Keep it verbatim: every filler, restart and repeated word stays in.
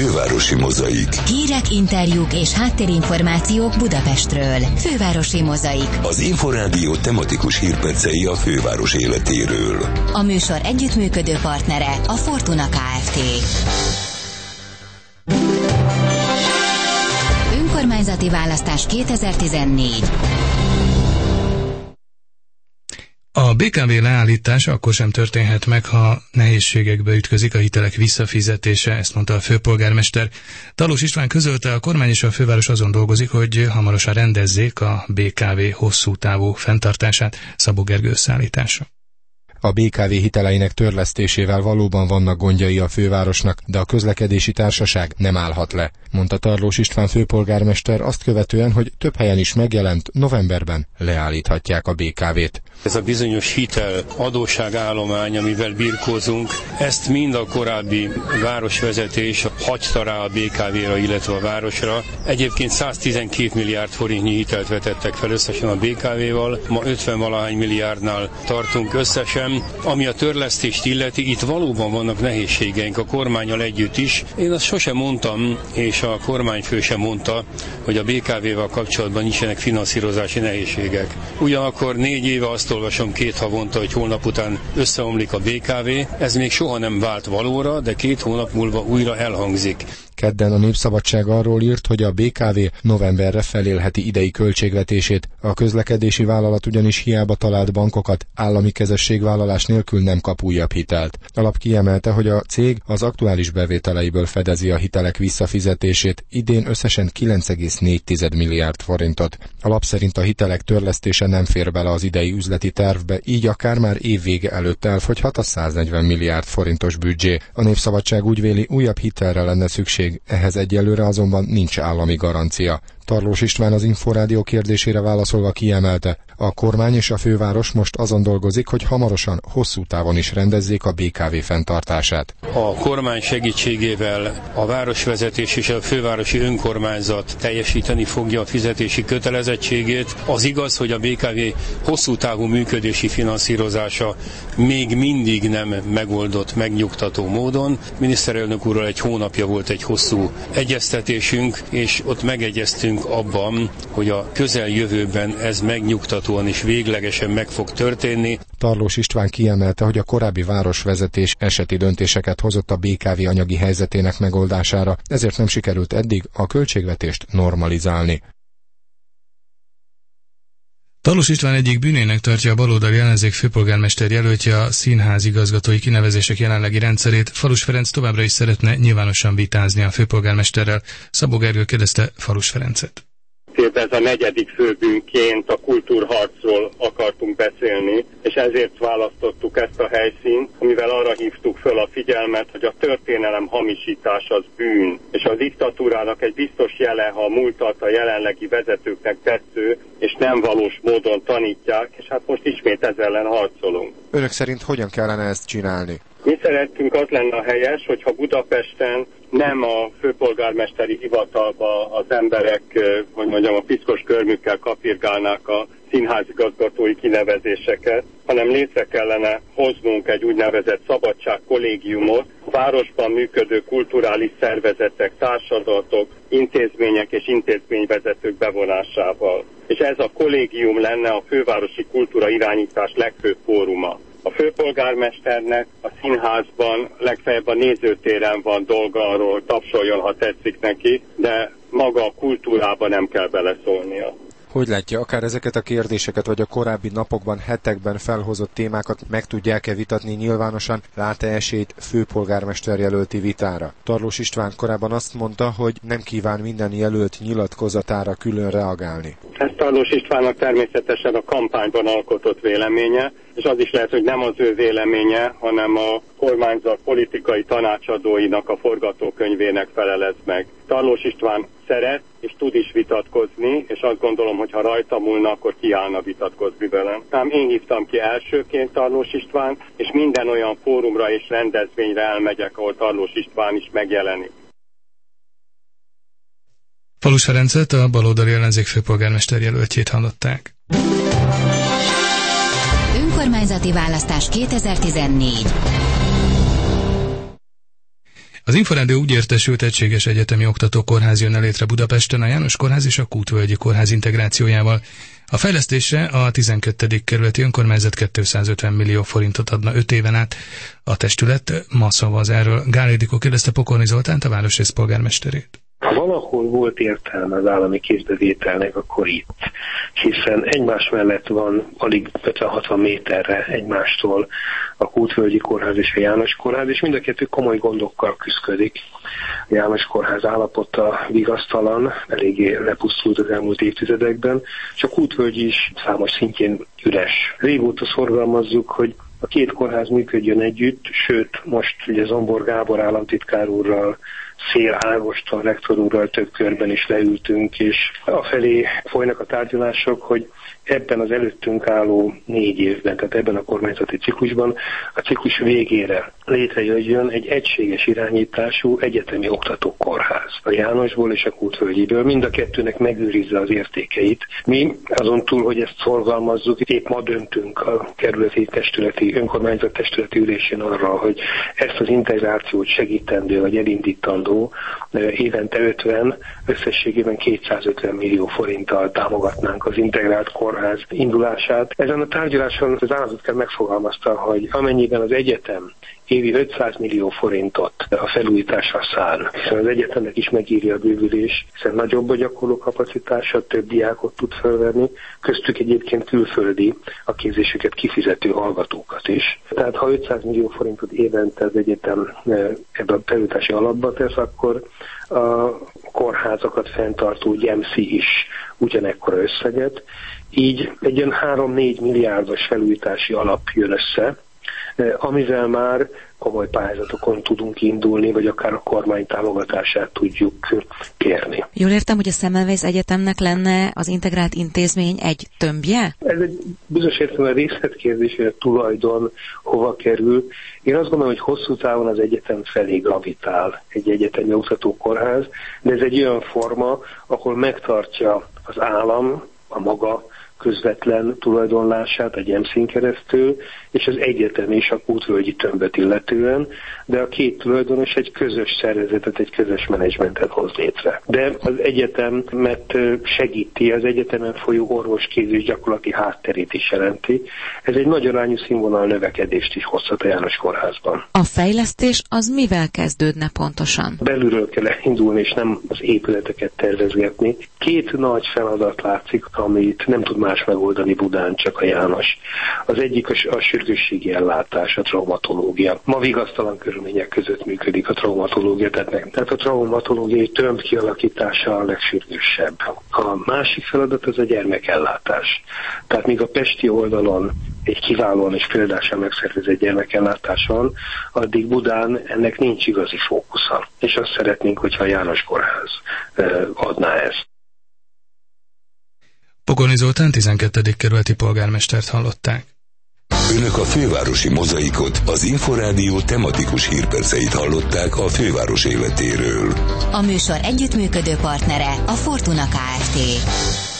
Fővárosi Mozaik. Hírek, interjúk és háttérinformációk Budapestről. Fővárosi Mozaik. Az Inforádió tematikus hírpercei a főváros életéről. A műsor együttműködő partnere a Fortuna Kft. Önkormányzati választás kétezer-tizennégy. A bé ká vé leállítása akkor sem történhet meg, ha nehézségekbe ütközik a hitelek visszafizetése, ezt mondta a főpolgármester. Talós István közölte, a kormány és a főváros azon dolgozik, hogy hamarosan rendezzék a bé ká vé hosszú távú fenntartását. Szabó Gergő összeállítása. A bé ká vé hiteleinek törlesztésével valóban vannak gondjai a fővárosnak, de a közlekedési társaság nem állhat le, mondta Tarlós István főpolgármester azt követően, hogy több helyen is megjelent, novemberben leállíthatják a bé ká vét. Ez a bizonyos hitel adósságállomány, amivel birkózunk, ezt mind a korábbi városvezetés hagyta rá a bé ká véra, illetve a városra. Egyébként száztizenkét milliárd forintnyi hitelt vetettek fel összesen a bé ká véval, ma ötven valahány milliárdnál tartunk összesen. Ami a törlesztést illeti, itt valóban vannak nehézségeink a kormánnyal együtt is. Én azt sosem mondtam, és a kormányfő sem mondta, hogy a bé ká vével kapcsolatban nincsenek finanszírozási nehézségek. Ugyanakkor négy éve azt olvasom két havonta, hogy holnap után összeomlik a bé ká vé. Ez még soha nem vált valóra, de két hónap múlva újra elhangzik. Kedden a Népszabadság arról írt, hogy a bé ká vé novemberre felélheti idei költségvetését. A közlekedési vállalat ugyanis hiába talált bankokat, állami kezességvállalás nélkül nem kap újabb hitelt. A lap kiemelte, hogy a cég az aktuális bevételeiből fedezi a hitelek visszafizetését, idén összesen kilenc egész négy milliárd forintot. A lap szerint a hitelek törlesztése nem fér bele az idei üzleti tervbe, így akár már évvége előtt elfogyhat a száznegyven milliárd forintos büdzsé. A Népszabadság úgy véli, újabb hitelre lenne szükség, ehhez egyelőre azonban nincs állami garancia. Tarlós István az Inforádió kérdésére válaszolva kiemelte, a kormány és a főváros most azon dolgozik, hogy hamarosan hosszú távon is rendezzék a bé ká vé fenntartását. A kormány segítségével a városvezetés és a fővárosi önkormányzat teljesíteni fogja a fizetési kötelezettségét. Az igaz, hogy a bé ká vé hosszú távú működési finanszírozása még mindig nem megoldott megnyugtató módon. Miniszterelnök úrral egy hónapja volt egy hosszú egyeztetésünk, és ott megegyeztünk abban, hogy a közeljövőben ez megnyugtatóan és véglegesen meg fog történni. Tarlós István kiemelte, hogy a korábbi városvezetés eseti döntéseket hozott a bé ká vé anyagi helyzetének megoldására, ezért nem sikerült eddig a költségvetést normalizálni. Talós István egyik bűnének tartja a baloldali ellenzék főpolgármester jelöltje a színház igazgatói kinevezések jelenlegi rendszerét. Falus Ferenc továbbra is szeretne nyilvánosan vitázni a főpolgármesterrel. Szabó Gergő kérdezte Falus Ferencet. Ez a negyedik főbűnként a kultúrharcról akartunk beszélni, és ezért választottuk ezt a helyszínt, amivel arra hívtuk föl a figyelmet, hogy a történelem hamisítás az bűn, és a diktatúrának egy biztos jele, ha a múltat a jelenlegi vezetőknek tetsző, és nem valós módon tanítják, és hát most ismét ezzel ellen harcolunk. Önök szerint hogyan kellene ezt csinálni? Mi szerettünk, az lenne a helyes, hogyha Budapesten nem a főpolgármesteri hivatalba az emberek, hogy mondjam, a piszkos körmükkel kapirgálnák a színházigazgatói kinevezéseket, hanem létre kellene hoznunk egy úgynevezett szabadságkollégiumot, városban működő kulturális szervezetek, társadatok, intézmények és intézményvezetők bevonásával. És ez a kollégium lenne a fővárosi kultúra irányítás legfőbb fóruma. A főpolgármesternek a színházban legfeljebb a nézőtéren van dolga, arról tapsoljon, ha tetszik neki, de maga a kultúrában nem kell beleszólnia. Hogy látja, akár ezeket a kérdéseket, vagy a korábbi napokban, hetekben felhozott témákat meg tudják-e vitatni nyilvánosan, lát-e esélyt főpolgármester jelölti vitára? Tarlós István korábban azt mondta, hogy nem kíván minden jelölt nyilatkozatára külön reagálni. Ez Tarlós Istvánnak természetesen a kampányban alkotott véleménye, és az is lehet, hogy nem az ő véleménye, hanem a kormányzat politikai tanácsadóinak a forgatókönyvének felelez meg. Tarlós István szeret és tud is vitatkozni, és azt gondolom, hogy ha rajta múlna, akkor kiállna vitatkozni velem. Nem, én hívtam ki elsőként Tarlós István, és minden olyan fórumra és rendezvényre elmegyek, ahol Tarlós István is megjelenik. Falus Ferencet, a baloldali ellenzék főpolgármester jelöltjét hallották. Önkormányzati választás kétezer-tizennégy. Az Inforádió úgy értesült, egységes egyetemi oktatókórház jönne létre Budapesten a János Kórház és a Kútvölgyi Kórház integrációjával. A fejlesztésre a tizenkettedik kerületi önkormányzat kétszázötven millió forintot adna öt éven át. A testület ma szavaz erről. Gál Ildikó kérdezte Pokorni Zoltánt, a városrész polgármesterét. Ha valahol volt értelme az állami kézbevételnek, akkor itt. Hiszen egymás mellett van alig ötven-hatvan méterre egymástól a Kútvölgyi Kórház és a János Kórház, és mind a kettő komoly gondokkal küszködik. A János Kórház állapota vigasztalan, eléggé lepusztult az elmúlt évtizedekben, és a Kútvölgyi is számos szintjén üres. Régóta szorgalmazzuk, hogy a két kórház működjön együtt, sőt, most ugye Zombor Gábor államtitkár úrral, Szél Ágoston rektor úrral több körben is leültünk, és afelé folynak a tárgyalások, hogy ebben az előttünk álló négy évben, tehát ebben a kormányzati ciklusban a ciklus végére létrejöjjön egy egységes irányítású egyetemi oktatókórház. A Jánosból és a Kútvölgyiből mind a kettőnek megőrizze az értékeit. Mi azon túl, hogy ezt szorgalmazzuk, épp ma döntünk a kerületi testületi, önkormányzat testületi ülésén arra, hogy ezt az integrációt segítendő vagy elindítandó évente ötven, összességében kétszázötven millió forinttal támogatnánk az integrált kórház indulását. Ezen a tárgyaláson az államtitkár megfogalmazta, hogy amennyiben az egyetem évi ötszáz millió forintot a felújításra szán, hiszen az egyetemnek is megírja a bővülés, hiszen nagyobb a gyakorló kapacitása, több diákot tud felvenni, köztük egyébként külföldi a képzésüket kifizető hallgatókat is. Tehát ha ötszáz millió forintot évente az egyetem ebbe a felújítási alapba tesz, akkor a kórházakat fenntartó gyemszi is ugyanekkora összeget, így egy olyan három-négy milliárdos felújítási alap jön össze, amivel már komoly pályázatokon tudunk indulni, vagy akár a kormány támogatását tudjuk kérni. Jól értem, hogy a Semmelweis Egyetemnek lenne az integrált intézmény egy tömbje? Ez egy bizonyos értelemben részletkérdés, hogy a tulajdon hova kerül. Én azt gondolom, hogy hosszú távon az egyetem felé gravitál egy egyetemi oktatókórház, de ez egy olyan forma, ahol megtartja az állam a maga közvetlen tulajdonlását a gyemszin keresztül, és az egyetem és a Kútvölgyi tömböt illetően, de a két tulajdonos egy közös szervezetet, egy közös menedzsmentet hoz létre. De az egyetemet segíti, az egyetemen folyó orvosképzés gyakorlati hátterét is jelenti. Ez egy nagy arányú színvonal növekedést is hozhat a János Kórházban. A fejlesztés az mivel kezdődne pontosan? Belülről kell elindulni, és nem az épületeket tervezgetni. Két nagy feladat látszik, amit nem tud más megoldani Budán, csak a János. Az egyik a, a sürgősségi ellátás, a traumatológia. Ma vigasztalan körülmények között működik a traumatológia, tehát, tehát a traumatológiai tömb kialakítása a legsürgősebb. A másik feladat az a gyermekellátás. Tehát míg a pesti oldalon egy kiválóan és példásan megszervezett gyermekellátás van, addig Budán ennek nincs igazi fókusza. És azt szeretnénk, hogyha a János Kórház adná ezt. Pokorni Zoltán tizenkettedik kerületi polgármestert hallották. Önök a fővárosi mozaikot, az Inforádió tematikus hírperceit hallották a főváros életéről. A műsor együttműködő partnere a Fortuna Kft.